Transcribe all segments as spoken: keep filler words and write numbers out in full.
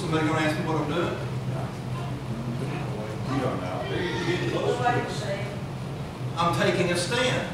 somebody going to ask me what I'm doing? You don't know. You're getting close to it. I'm taking a stand.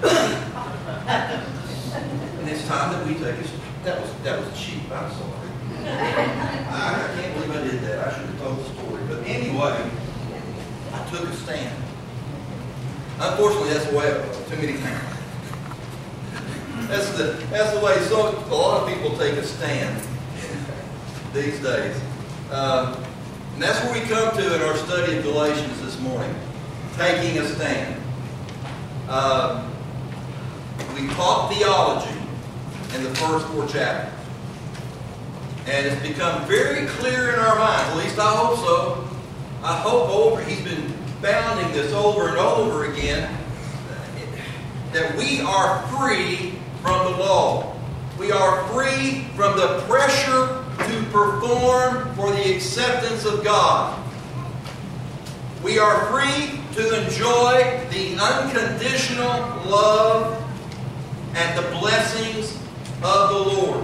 And it's time that we take a stand. That was, that was cheap. I'm sorry. I, I can't believe I did that. I should have told the story. But anyway, I took a stand. Unfortunately, that's the way it was. Too many times. That's the, that's the way so, a lot of people take a stand these days. Uh, and that's where we come to in our study of Galatians this morning. Taking a stand. Uh, we taught theology in the first four chapters. And it's become very clear in our minds, at least I hope so. I hope over, he's been bounding this over and over again, that we are free from the law. We are free from the pressure to perform for the acceptance of God. We are free to enjoy the unconditional love and the blessings of the Lord.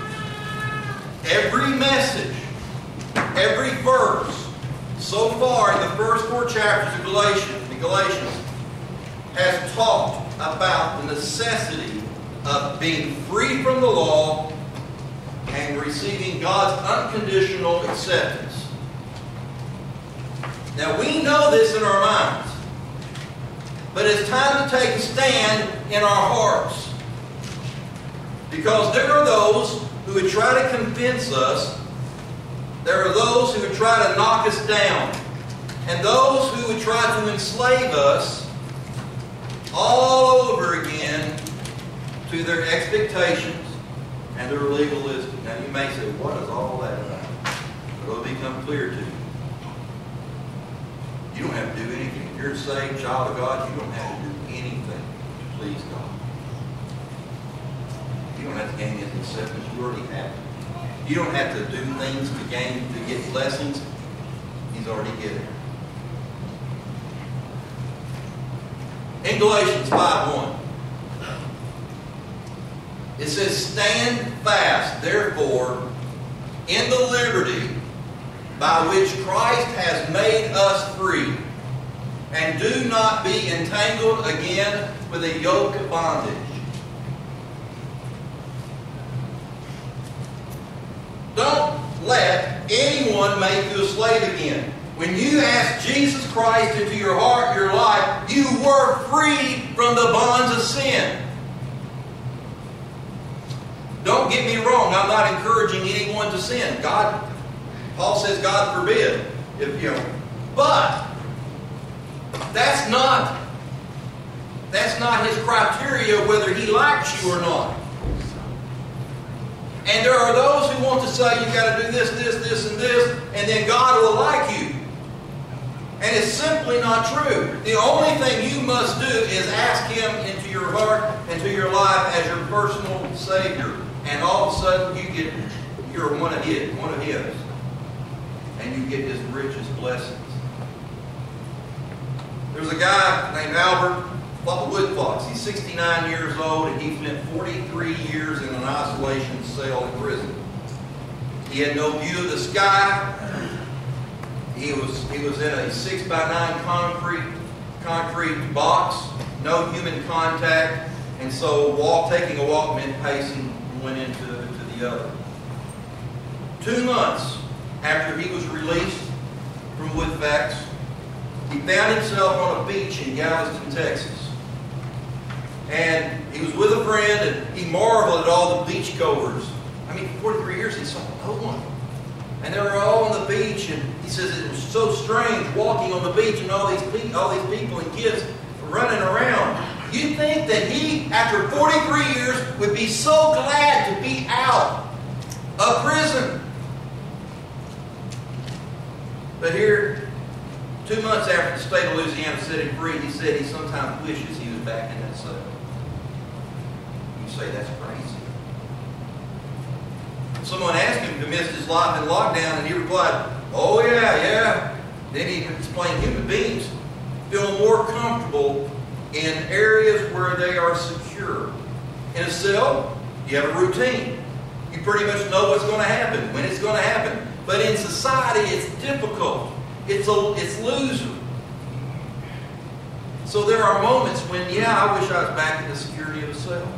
Every message, every verse, so far in the first four chapters of Galatians, in Galatians, has talked about the necessity of being free from the law and receiving God's unconditional acceptance. Now we know this in our minds, but it's time to take a stand in our hearts. Because there are those who would try to convince us, there are those who would try to knock us down, and those who would try to enslave us all over again to their expectations and their legalistic. Now you may say, what is all that about? But it'll become clear to you. You don't have to do anything. If you're a saved child of God, you don't have to do anything to please God. You don't have to gain His acceptance. You already have it. You don't have to do things to gain, to get blessings. He's already given it. In Galatians five one, it says, stand fast, therefore, in the liberty by which Christ has made us free, and do not be entangled again with a yoke of bondage. Don't let anyone make you a slave again. When you ask Jesus Christ into your heart, your life, you were free from the bonds of sin. Don't get me wrong, I'm not encouraging anyone to sin. God, Paul says God forbid. If you know, but that's not that's not his criteria whether he likes you or not. And there are those who want to say you've got to do this, this, this, and this, and then God will like you. And it's simply not true. The only thing you must do is ask Him into your heart, into your life as your personal Savior. And all of a sudden you get, you're one of His, one of His. And you get His richest blessings. There's a guy named Albert Woodfox. He's sixty-nine years old, and he spent forty-three years in an isolation cell in prison. He had no view of the sky. He was he was in a six by nine concrete concrete box, no human contact, and so walk taking a walk meant pacing from one end to, to the other. Two months after he was released from Woodfax, he found himself on a beach in Galveston, Texas. And he was with a friend, and he marveled at all the beachgoers. I mean, for forty-three years he saw no one. And they were all on the beach, and he says it was so strange walking on the beach and all these pe- all these people and kids running around. You'd think that he, after forty-three years, would be so glad to be out of prison. But here, two months after the state of Louisiana set him free, he said he sometimes wishes he was back in that cell. You say that's crazy. Someone asked him if he missed his life in lockdown, and he replied, oh yeah, yeah. Then he explained human beings feel more comfortable in areas where they are secure. In a cell, you have a routine. You pretty much know what's going to happen, when it's going to happen. But in society, it's difficult. It's a, it's loser. So there are moments when, yeah, I wish I was back in the security of a cell.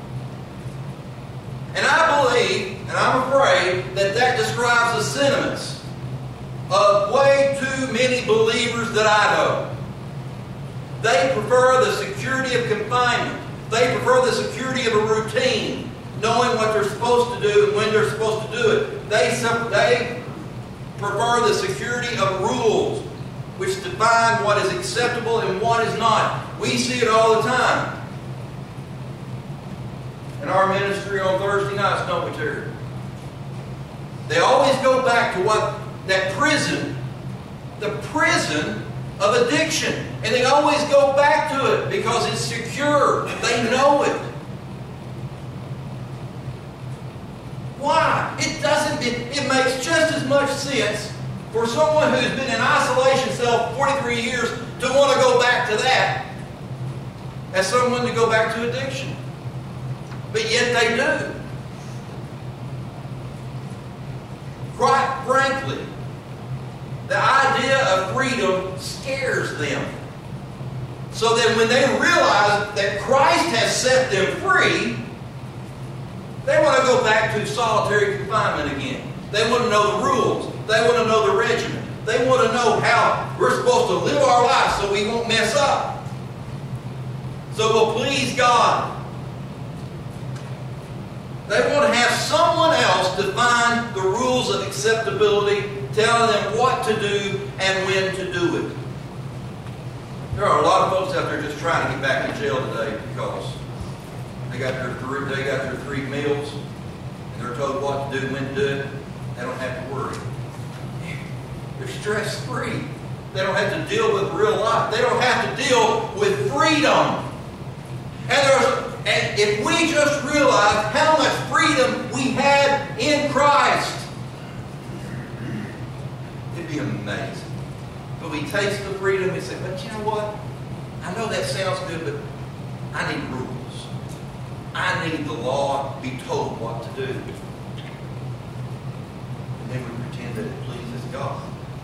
And I believe, and I'm afraid, that that describes the sentiments of way too many believers that I know. They prefer the security of confinement. They prefer the security of a routine, knowing what they're supposed to do and when they're supposed to do it. They, they prefer the security of rules, which define what is acceptable and what is not. We see it all the time. In our ministry on Thursday nights, don't we, Terry? They always go back to what that prison, the prison of addiction. And they always go back to it because it's secure. They know it. Why? It doesn't, it, it makes just as much sense for someone who's been in isolation cell for forty-three years to want to go back to that as someone to go back to addiction. But yet they do. Quite frankly, the idea of freedom scares them. So that when they realize that Christ has set them free, they want to go back to solitary confinement again. They want to know the rules. They want to know the regimen. They want to know how we're supposed to live our lives so we won't mess up. So we'll please God. They want to have someone else define the rules of acceptability, telling them what to do and when to do it. There are a lot of folks out there just trying to get back in jail today because they got their three, they got their three meals and they're told what to do, when to do it. They don't have to worry. They're stress-free. They don't have to deal with real life. They don't have to deal with freedom. And there's And if we just realize how much freedom we had in Christ, it'd be amazing. But we taste the freedom and say, but you know what? I know that sounds good, but I need rules. I need the law to be told what to do. And then we pretend that it pleases God.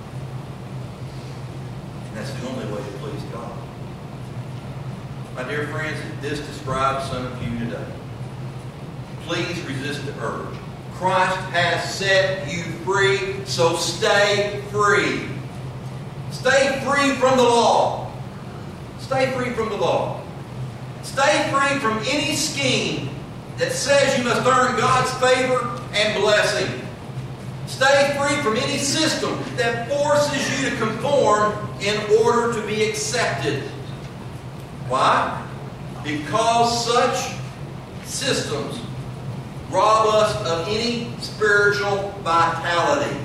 And that's the only way to please God. My dear friends, this describes some of you today. Please resist the urge. Christ has set you free, so stay free. Stay free from the law. Stay free from the law. Stay free from any scheme that says you must earn God's favor and blessing. Stay free from any system that forces you to conform in order to be accepted. Why? Because such systems rob us of any spiritual vitality.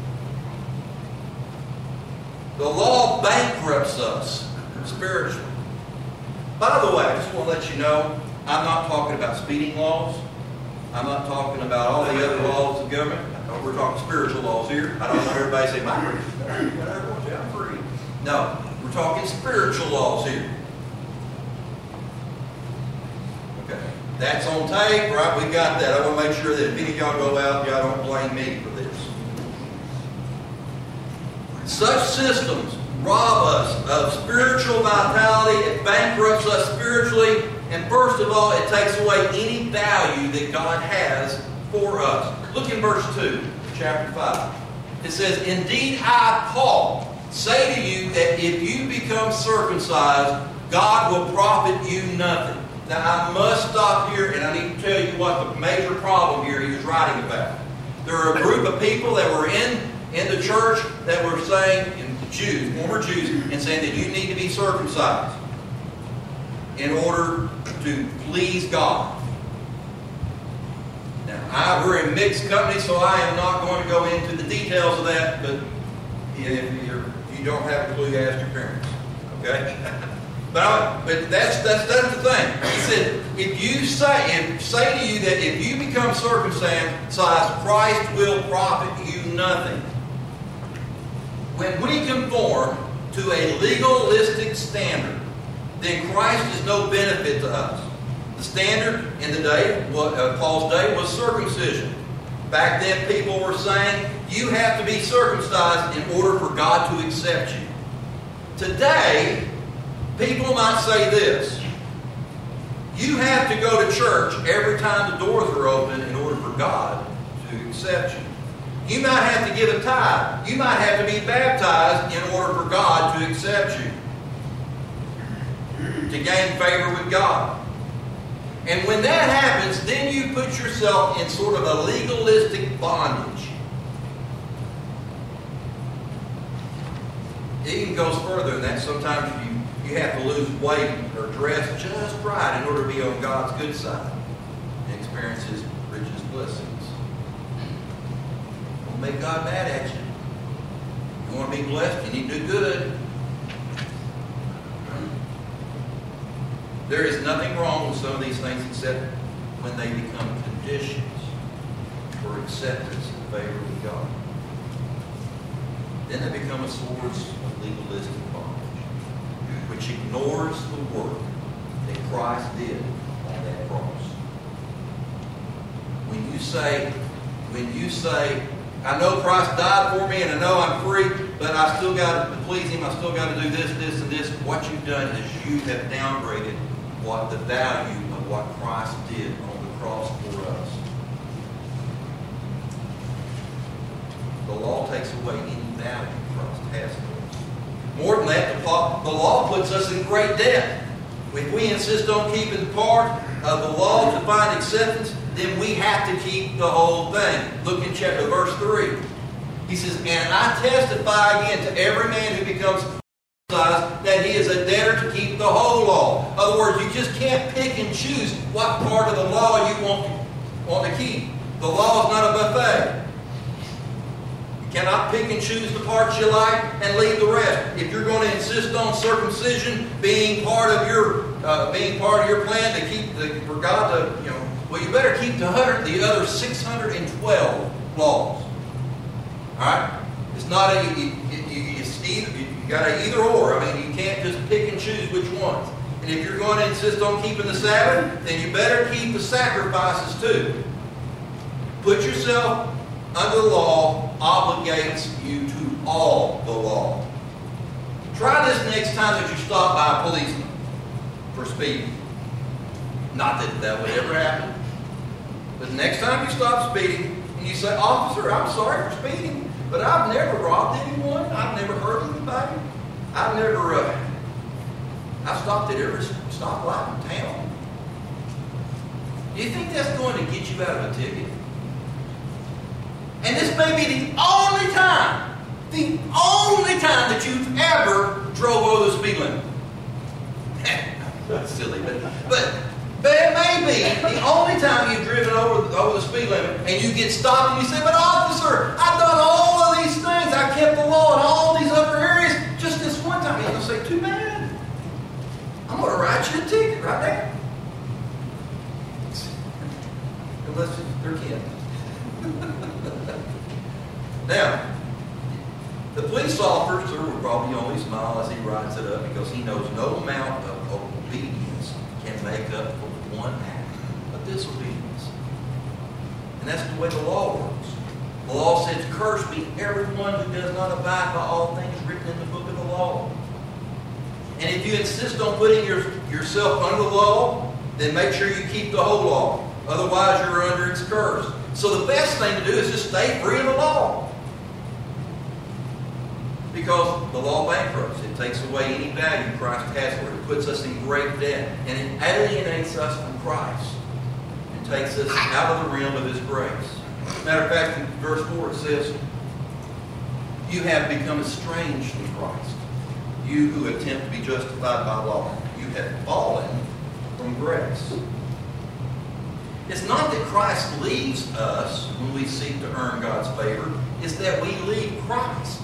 The law bankrupts us spiritually. By the way, I just want to let you know, I'm not talking about speeding laws. I'm not talking about all the other laws of government. We're talking spiritual laws here. I don't want everybody to say, my free. I'm free. No, we're talking spiritual laws here. Okay, that's on tape, right? We got that. I want to make sure that if any of y'all go out, y'all don't blame me for this. Such systems rob us of spiritual vitality. It bankrupts us spiritually. And first of all, it takes away any value that God has for us. Look in verse two, chapter five. It says, indeed, I, Paul, say to you that if you become circumcised, God will profit you nothing. Now, I must stop here, and I need to tell you what the major problem here he was writing about. There are a group of people that were in, in the church that were saying, and Jews, former Jews, and saying that you need to be circumcised in order to please God. Now, I, we're in mixed company, so I am not going to go into the details of that, but if, you're, if you don't have a clue, ask your parents. Okay? But, I, but that's, that's, that's the thing. He said, if you say, if, say to you that if you become circumcised, Christ will profit you nothing. When we conform to a legalistic standard, then Christ is no benefit to us. The standard in the day, uh, Paul's day, was circumcision. Back then, people were saying you have to be circumcised in order for God to accept you. Today, people might say this: you have to go to church every time the doors are open in order for God to accept you. You might have to give a tithe. You might have to be baptized in order for God to accept you, to gain favor with God. And when that happens, then you put yourself in sort of a legalistic bondage. It even goes further than that. Sometimes you, you have to lose weight or dress just right in order to be on God's good side and experience His richest blessings. Don't make God mad at you. You want to be blessed, you need to do good. There is nothing wrong with some of these things except when they become conditions for acceptance and favor with God. Then they become a source of legalistic bondage, which ignores the work that Christ did on that cross. When you say, when you say, I know Christ died for me and I know I'm free, but I still got to please Him, I still got to do this, this, and this, what you've done is you have downgraded what the value of what Christ did on the cross for us. The law takes away any value Christ has for us. More than that, the law puts us in great debt. If we insist on keeping part of the law to find acceptance, then we have to keep the whole thing. Look in chapter verse three. He says, and I testify again to every man who becomes that he is a debtor to keep the whole law. In other words, you just can't pick and choose what part of the law you want to, want to keep. The law is not a buffet. You cannot pick and choose the parts you like and leave the rest. If you're going to insist on circumcision being part of your uh, being part of your plan to keep the, for God to, you know, well, you better keep the hundred, the other six hundred and twelve laws. All right, it's not a you, you, it's either. You, You got to either or. I mean, you can't just pick and choose which ones. And if you're going to insist on keeping the Sabbath, then you better keep the sacrifices too. Put yourself under the law obligates you to all the law. Try this next time that you stop by a policeman for speeding. Not that that would ever happen. But the next time you stop speeding and you say, officer, I'm sorry for speeding. But I've never robbed anyone. I've never hurt anybody. I've never, uh, I've stopped at every stoplight in town. Do you think that's going to get you out of a ticket? And this may be the only time, the only time that you've ever drove over the speed limit. That's silly, but, but, but it may be the only time you've driven over, over the speed limit and you get stopped and you say, but officer, I've done all of these things. I kept the law in all these other areas. Just this one time. He's going to say, too bad. I'm going to write you a ticket right there. Unless they're kids. Now, the police officer will probably only smile as he writes it up because he knows no amount of obedience can make up for one act of disobedience. And that's the way the law works. The law says, cursed be everyone who does not abide by all things written in the book of the law. And if you insist on putting your, yourself under the law, then make sure you keep the whole law. Otherwise, you're under its curse. So the best thing to do is just stay free of the law. Because the law bankrupts. It takes away any value Christ has for it. It puts us in great debt. And it alienates us from Christ. It takes us out of the realm of His grace. Matter of fact, in verse four it says, you have become estranged from Christ. You who attempt to be justified by law. You have fallen from grace. It's not that Christ leaves us when we seek to earn God's favor. It's that we leave Christ.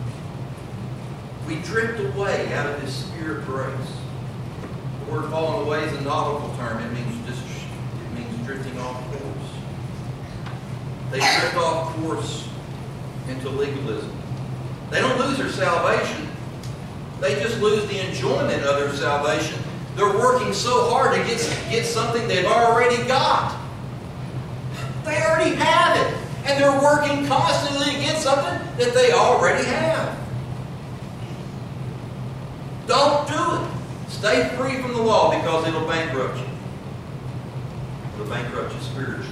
We drift away out of His Spirit grace. The word falling away is a nautical term. It means just, it means drifting off course. They drift off course into legalism. They don't lose their salvation. They just lose the enjoyment of their salvation. They're working so hard to get, get something they've already got. They already have it. And they're working constantly against something that they already have. Don't do it. Stay free from the law because it'll bankrupt you. It'll bankrupt you spiritually.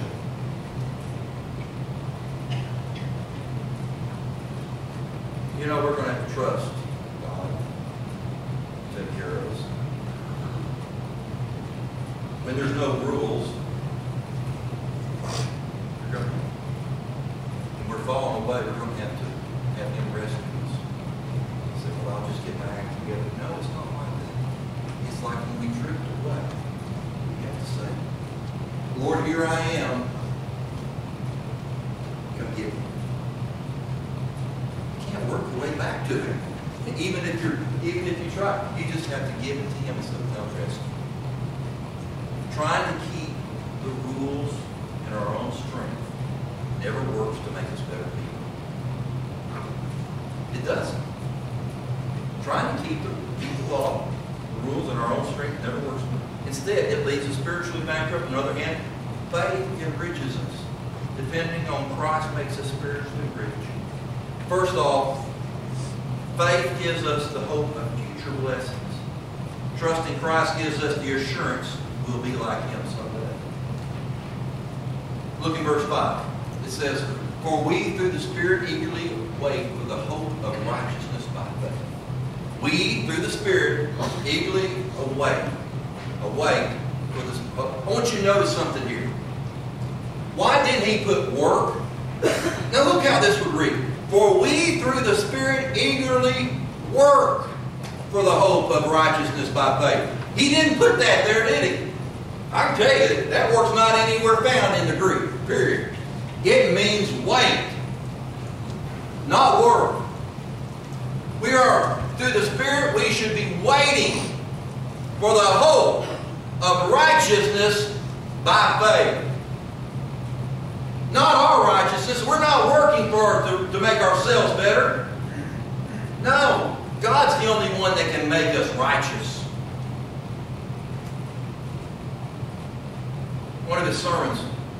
You know, we're going to have to trust God to take care of us. When there's no rules, we're going to, and we're falling away, we're going to have to have Him rescue us. Say, well, I'll just get my act together. No, it's not like that. It's like when we drift away. We have to say, Lord, here I am. Come get me. You can't work your way back to Him. Even if you're, even if you try, you just have to give it to Him and sometimes rescue. Trying to keep the rules in our own strength never works to make us better people. It doesn't. Trying to keep the, keep the law, the rules in our own strength never works. Instead, it leaves us spiritually bankrupt. On the other hand, faith enriches us. Depending on Christ makes us spiritually rich. First off, faith gives us the hope of future blessings. Trusting Christ gives us the assurance we'll be like Him someday. Look in verse five. It says, for we through the Spirit eagerly wait for the hope of righteousness by faith. We through the Spirit eagerly await. Await for this. I want you to notice something here. Why didn't He put work? Now look how this would read. For we through the Spirit eagerly work for the hope of righteousness by faith. He didn't put that there, did He? I can tell you, that work's not anywhere found in the Greek, period. It means wait, not work. We are, through the Spirit, we should be waiting for the hope of righteousness by faith. Not our righteousness. We're not working for to, to make ourselves better. No. God's the only one that can make us righteous. One of his sermons,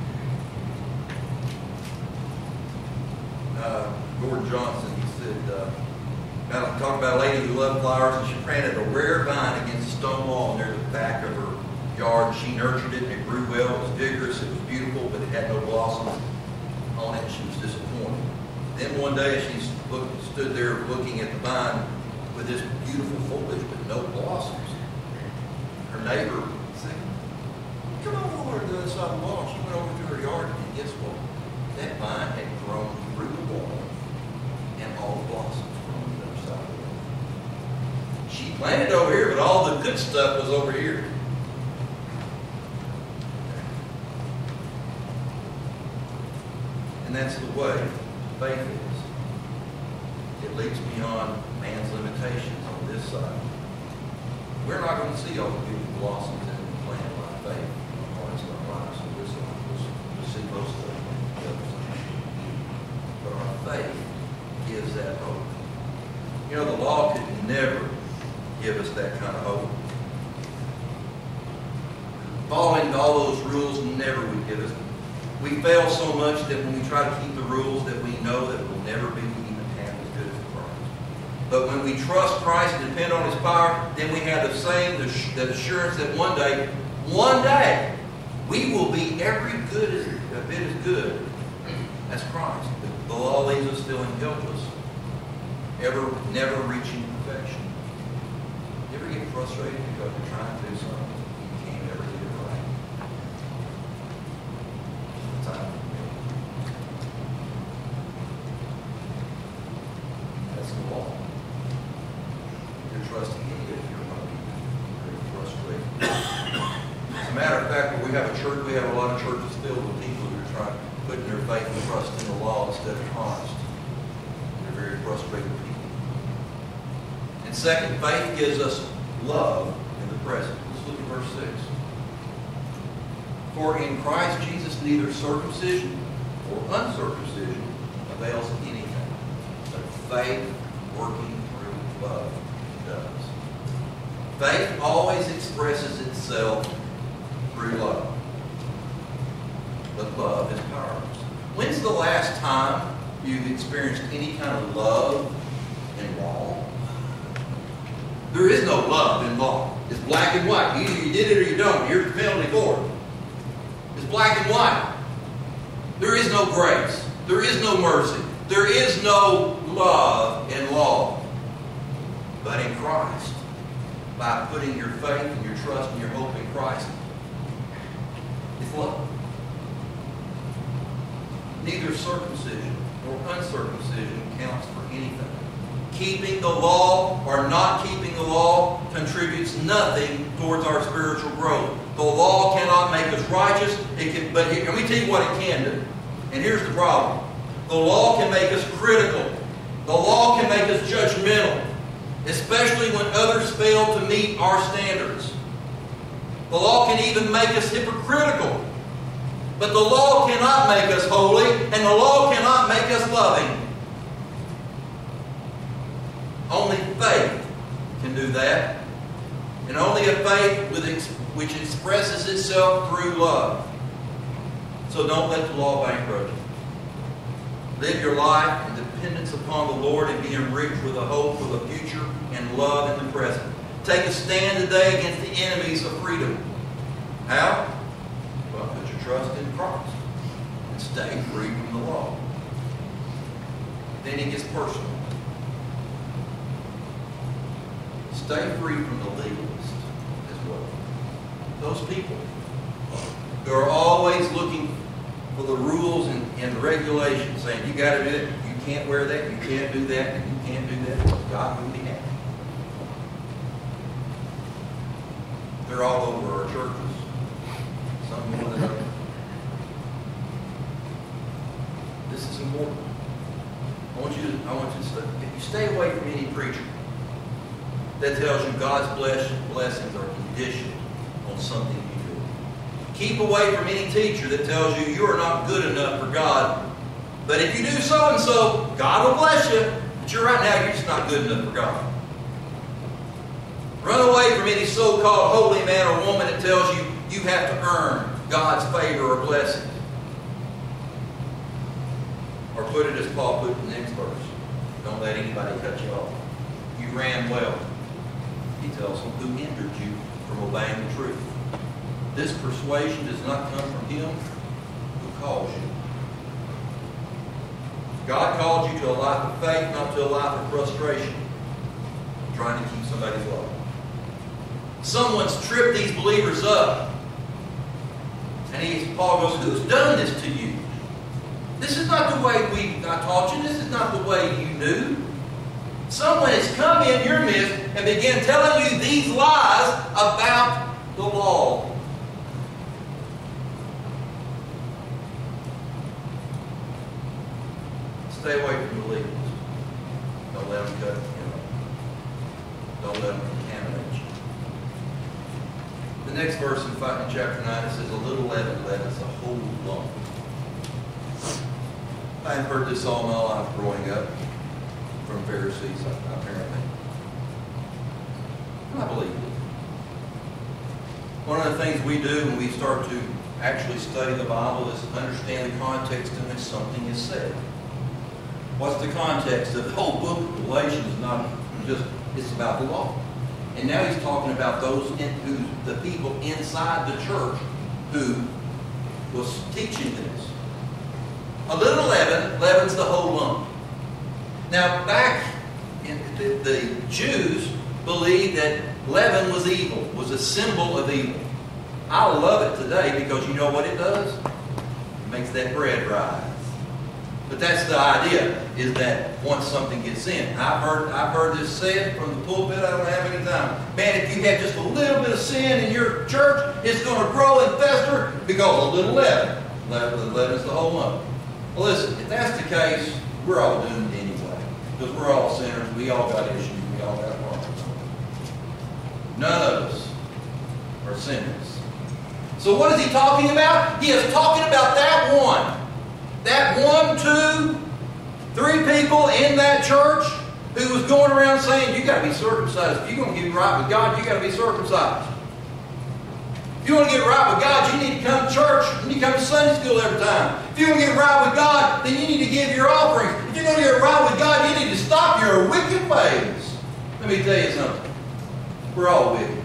uh, Gordon Johnson, he said, uh, about, talking about a lady who loved flowers, and she planted a rare vine against a stone wall near the back of her yard. She nurtured it, and it grew well. It was vigorous, it was beautiful, but it had no blossoms on it. She was disappointed. Then one day she looked, stood there looking at the vine with this beautiful foliage but no blossoms. Her neighbor said, come on over to the other side of the wall. She went over to her yard, and guess what? That vine had grown through the wall, and all the blossoms were on the other side of the wall. She planted over here, but all the good stuff was over here. And that's the way faith is. It leads beyond man's limitations on this side. We're not going to see all the beautiful blossoms that we plant by faith in our hearts and our lives on this side. We'll, we'll see most of them on the other side. But our faith gives that hope. You know, the law could never give us that kind of hope. Following all those rules never would give us. We fail so much that when we try to keep the rules that we know that we'll never be even half as good as Christ. But when we trust Christ and depend on His power, then we have the same the assurance that one day, one day, we will be every good as, a bit as good as Christ. The law leaves us feeling helpless, ever, never reaching perfection. You ever get frustrated because you're trying to do something? That's the law. You're trusting in it if you're going to be very frustrated. As a matter of fact, when we have a church, we have a lot of churches filled with people who are trying putting their faith and trust in the law instead of Christ. They're very frustrated people. And second, faith gives us love in the present. Let's look at verse six. For in Christ Jesus neither circumcision or uncircumcision avails anything, but faith working through love does. Faith always expresses itself through love. But love is powerless. When's the last time you've experienced any kind of love in law? There is no love in law. It's black and white. Either you did it or you don't. Here's the penalty for it. It's black and white. There is no grace. There is no mercy. There is no love in law. But in Christ, by putting your faith and your trust and your hope in Christ, it's love. Neither circumcision nor uncircumcision counts for anything. Keeping the law or not keeping the law contributes nothing towards our spiritual growth. The law cannot make us righteous, it can, but here, let me tell you what it can do. And here's the problem. The law can make us critical. The law can make us judgmental, especially when others fail to meet our standards. The law can even make us hypocritical. But the law cannot make us holy, and the law cannot make us loving. Only faith can do that. And only a faith with ex- which expresses itself through love. So don't let the law bankrupt you. Live your life in dependence upon the Lord and be enriched with a hope for the future and love in the present. Take a stand today against the enemies of freedom. How? Well, put your trust in Christ and stay free from the law. Then it gets personal. Stay free from the legalists as well. Those people who are always looking for the rules and, and regulations, saying you got to do it, you can't wear that, you can't do that, and you can't do that, because God will be happy. They're all over our churches. Some more than others. This is important. I want you to, I want you to stay, if you stay away from any preacher that tells you God's bless, blessings are conditioned on something you do. Keep away from any teacher that tells you you are not good enough for God. But if you do so and so, God will bless you. But you're right now, you're just not good enough for God. Run away from any so-called holy man or woman that tells you you have to earn God's favor or blessing. Or put it as Paul put in the next verse. Don't let anybody cut you off. You ran well. He tells them who hindered you from obeying the truth. This persuasion does not come from him who calls you. God called you to a life of faith, not to a life of frustration, trying to keep somebody's love. Someone's tripped these believers up. And he, Paul goes, who's done this to you? This is not the way we I taught you. This is not the way you knew. Someone has come in your midst and began telling you these lies about the law. Stay away from the legals. Don't let them cut you know. Don't let them contaminate you. The next verse in, five, in chapter nine, it says, a little leaven leavens a whole lump. I have heard this all my life growing up from Pharisees, apparently. And I believe it. One of the things we do when we start to actually study the Bible is understand the context in which something is said. What's the context of the whole book of Galatians? Is not just, it's about the law. And now he's talking about those in, who, the people inside the church who was teaching this. A little leaven leavens the whole lump. Now, back in the, the Jews believed that leaven was evil, was a symbol of evil. I love it today because you know what it does? It makes that bread rise. But that's the idea, is that once something gets in. I've heard, I've heard this said from the pulpit, I don't have any time. Man, if you have just a little bit of sin in your church, it's going to grow and fester because a little leaven. Leaven leavens the whole lump. Well, listen, if that's the case, we're all doomed anyway. Because we're all sinners. We all got issues. We all got problems. None of us are sinners. So what is he talking about? He is talking about that one. That one, two, three people in that church who was going around saying, you got to be circumcised. If you're going to get right with God, you got to be circumcised. If you want to get right with God, you need to come to church. You need to come to Sunday school every time. If you want to get right with God, then you need to give your offerings. If you're going to get right with God, you need to stop your wicked ways. Let me tell you something. We're all wicked.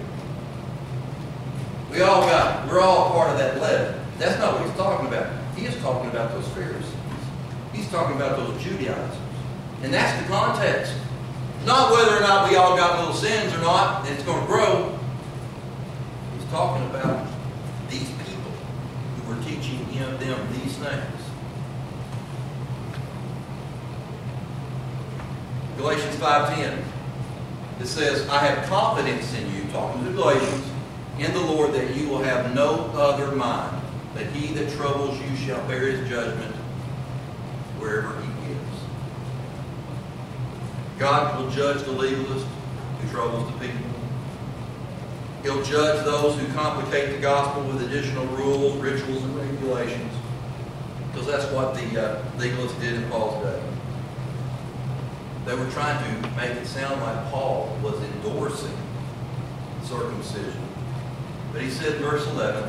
We all got it. We're all part of that leaven. That's not what he's talking about. He is talking about those Pharisees. He's talking about those Judaizers. And that's the context. Not whether or not we all got little sins or not, and it's going to grow. He's talking about these people who were teaching him them these things. Galatians five ten. It says, I have confidence in you, talking to the Galatians, in the Lord, that you will have no other mind, that he that troubles you shall bear his judgment wherever he is. God will judge the legalist who troubles the people. He'll judge those who complicate the gospel with additional rules, rituals, and regulations. Because that's what the uh, legalists did in Paul's day. They were trying to make it sound like Paul was endorsing circumcision. But he said in verse eleven,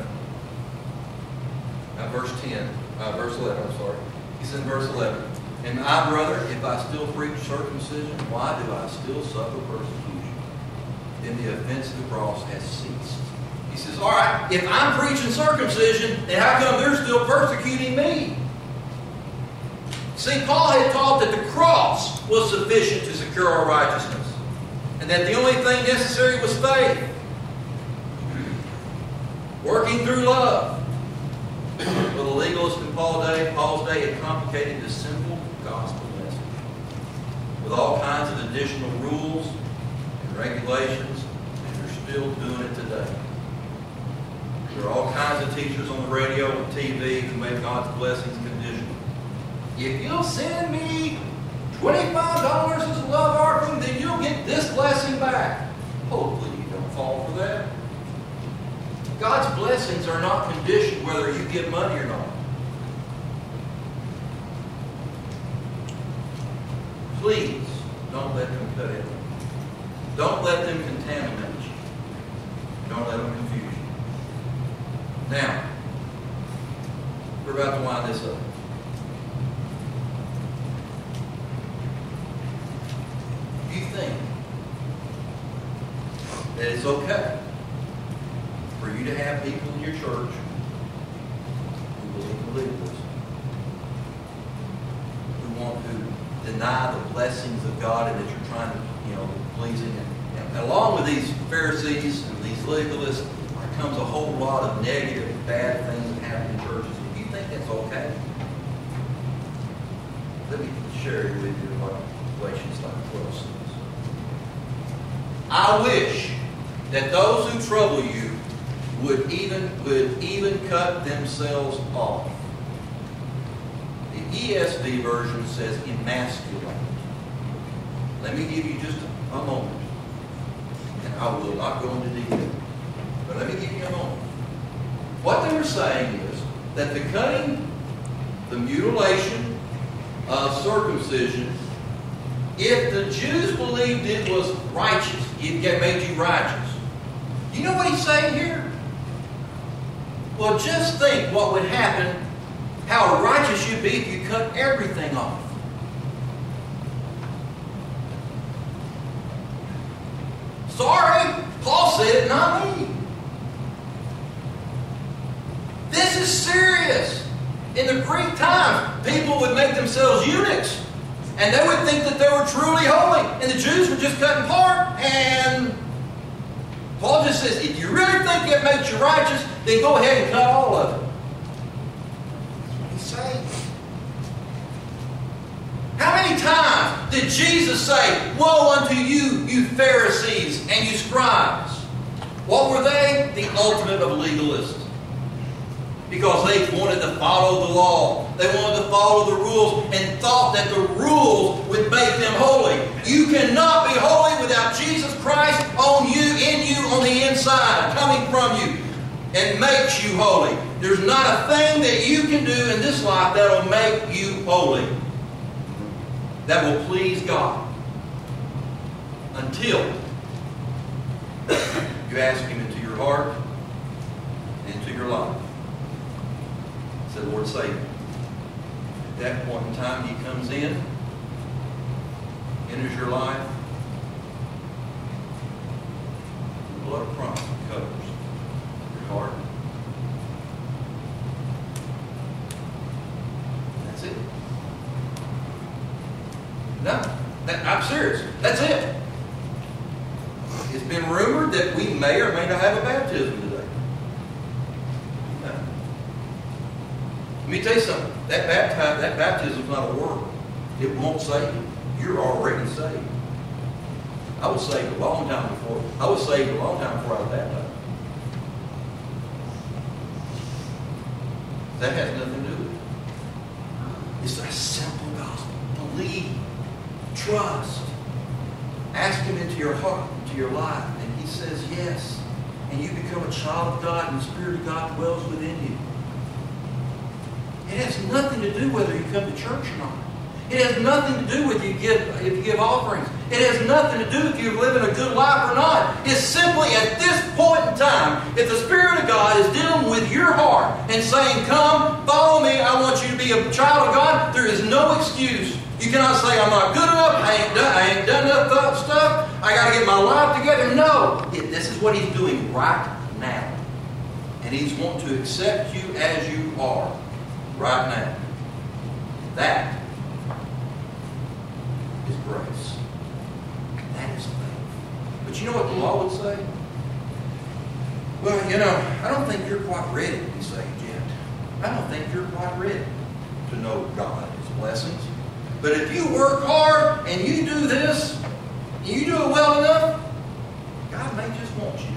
uh, verse ten, uh, verse eleven, I'm sorry. He said in verse eleven, and I, brother, if I still preach circumcision, why do I still suffer persecution? Then the offense of the cross has ceased. He says, all right, if I'm preaching circumcision, then how come they're still persecuting me? See, Paul had taught that the cross was sufficient to secure our righteousness, and that the only thing necessary was faith, working through love. But the legalists in Paul's day, Paul's day had complicated this simple gospel message with all kinds of additional rules and regulations, and they're still doing it today. There are all kinds of teachers on the radio and T V who make God's blessings conditional. If you'll send me twenty-five dollars as a love offering, then you'll get this blessing back. Hopefully you don't fall for that. God's blessings are not conditioned whether you give money or not. Please don't let them cut in. Don't let them contaminate you. Don't let them confuse you. Now, we're about to wind this up. You think that it's okay for you to have people in your church who believe in legalism, who want to deny the blessings of God, and that you're trying to, you know, pleasing Him. And along with these Pharisees and these legalists, there comes a whole lot of negative, bad things that happen in churches. If you think that's okay, let me share with you what Galatians five twelve says. I wish that those who trouble you would even would even cut themselves off. The E S V version says emasculate. Let me give you just a moment, and I will not go into detail, but let me give you a moment. What they were saying is that the cutting, the mutilation of circumcision, if the Jews believed it was righteous, it made you righteous. You know what he's saying here? Well, just think what would happen, how righteous you'd be if you cut everything off. Sorry, Paul said it, not me. This is serious. In the Greek times, people would make themselves eunuchs, and they would think that they were truly holy, and the Jews were just cutting part. And Paul just says, if you really think it makes you righteous, then go ahead and cut all of it. That's what he's saying. How many times did Jesus say, woe unto you, you Pharisees and you scribes? What were they? The ultimate of legalists. Because they wanted to follow the law. They wanted to follow the rules and thought that the rules would make them holy. You cannot be holy without Jesus Christ on you, in you, on the inside, coming from you, and makes you holy. There's not a thing that you can do in this life that will make you holy, that will please God, until you ask Him into your heart into your life. Said, Lord, save me. At that point in time, He comes in, enters your life. The blood of promise covers your heart. That's it. No, that, I'm serious. That's it. It's been rumored that we may or may not have a baptism today. No. Let me tell you something. That baptism, that baptism is not a word. It won't save you. You're already saved. I was saved a long time before. I was saved a long time before I was baptized. That has nothing to do with it. It's a simple gospel. Believe. Trust. Ask Him into your heart, into your life, and He says yes. And you become a child of God, and the Spirit of God dwells within you. It has nothing to do whether you come to church or not. It has nothing to do with you give, if you give offerings. It has nothing to do with you living a good life or not. It's simply at this point in time, if the Spirit of God is dealing with your heart and saying, come, follow me, I want you to be a child of God, there is no excuse. You cannot say, I'm not good enough, I ain't done, I ain't done enough stuff, I got to get my life together. No. It, this is what He's doing right now. And He's wanting to accept you as you are right now. That is grace. That is faith. But you know what the law would say? Well, you know, I don't think you're quite ready to be saved yet. I don't think you're quite ready to know God and His blessings. But if you work hard and you do this, and you do it well enough, God may just want you.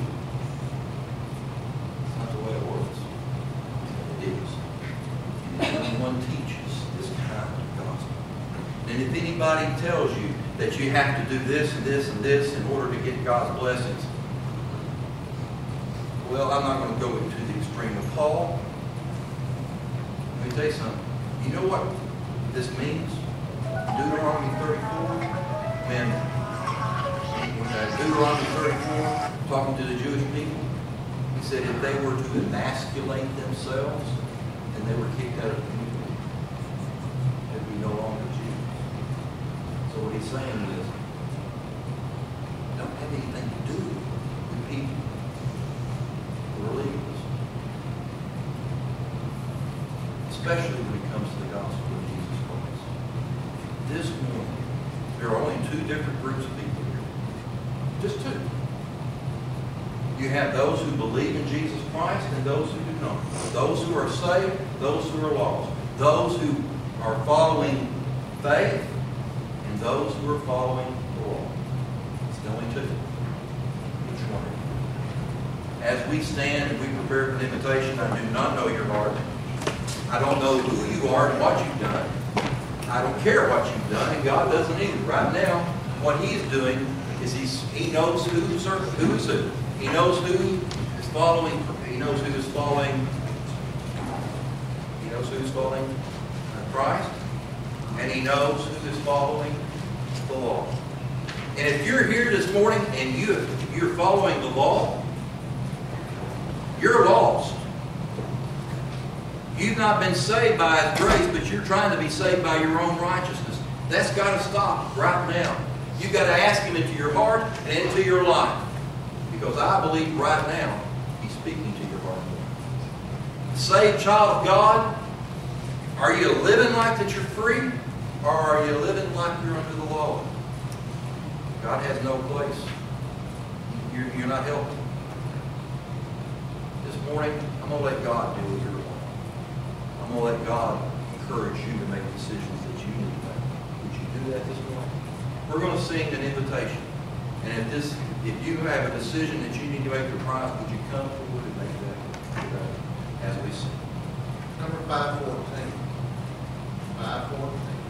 It's not the way it works. It is. And no one teaches this kind of gospel. And if anybody tells you that you have to do this and this and this in order to get God's blessings, well, I'm not going to go to the extreme of Paul. Let me tell you something. You know what this means? Deuteronomy thirty-four, when, when uh, Deuteronomy thirty-four, talking to the Jewish people, he said if they were to emasculate themselves, then they were kicked out of the community. They'd be no longer Jews. So what he's saying is, don't have anything to do with people who are leaders. Especially when it comes to the gospel of Jesus Christ. This morning, there are only two different groups of people here. Just two. You have those who believe in Jesus Christ and those who do not. Those who are saved, those who are lost. Those who are following faith and those who are following the law. It's the only two. Which one? As we stand and we prepare for the invitation, I do not know your heart. I don't know who you are and what you've done. I don't care what you've done, and God doesn't either. Right now, what He's doing is He's He knows who's who is who. He knows who is following. He knows who is following. He knows who is following Christ, and He knows who is following the law. And if you're here this morning and you you're following the law, you're lost. You've not been saved by His grace, but you're trying to be saved by your own righteousness. That's got to stop right now. You've got to ask Him into your heart and into your life. Because I believe right now He's speaking to your heart. Saved child of God, are you living like that you're free? Or are you living like you're under the law? God has no place. You're, you're not helping. This morning, I'm going to let God deal with your life. I'm going to let God encourage you to make decisions that you need to make. Would you do that this morning? We're going to sing an invitation. And if this, if you have a decision that you need to make for Christ, would you come forward and make that today as we sing? Number five fourteen. five fourteen.